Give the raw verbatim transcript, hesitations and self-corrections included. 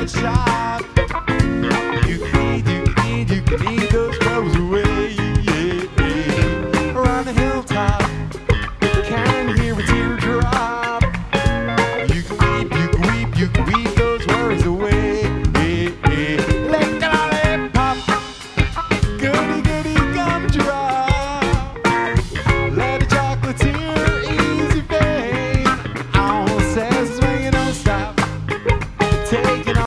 would shop. You can eat, you can eat, you can eat those